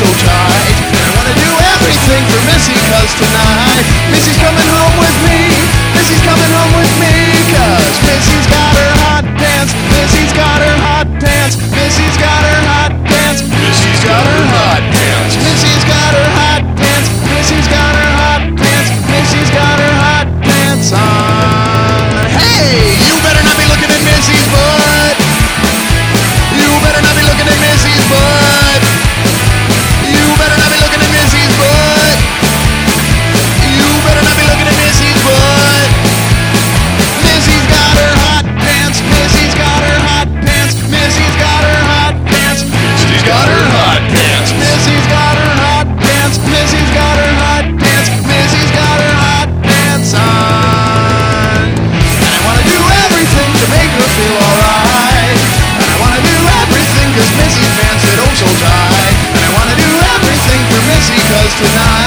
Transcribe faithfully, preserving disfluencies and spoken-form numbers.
so tight. And I wanna do everything for Missy, cause tonight Missy's coming home with me. Missy's coming home with me, cause Missy's got her hot pants. Missy's got her hot pants. Missy's got her hot pants. Missy's got her hot pants. Missy's got her hot pants. Missy's got her hot pants. Missy's got her hot pants on. Hey, you better not be looking at Missy's butt. You better not be looking at Missy's butt. You better not be looking at Missy's butt. You better not be looking at Missy's butt. Missy's got her hot pants. Missy's got her hot pants. Missy's got her hot pants. Missy's got her hot pants. Missy's got her hot pants. Missy's got her hot pants. Missy's got her hot pants on. And I wanna do everything to make her feel alright. And I wanna do everything cause Missy's pants fit oh so tight. And I wanna do everything for Missy cause tonight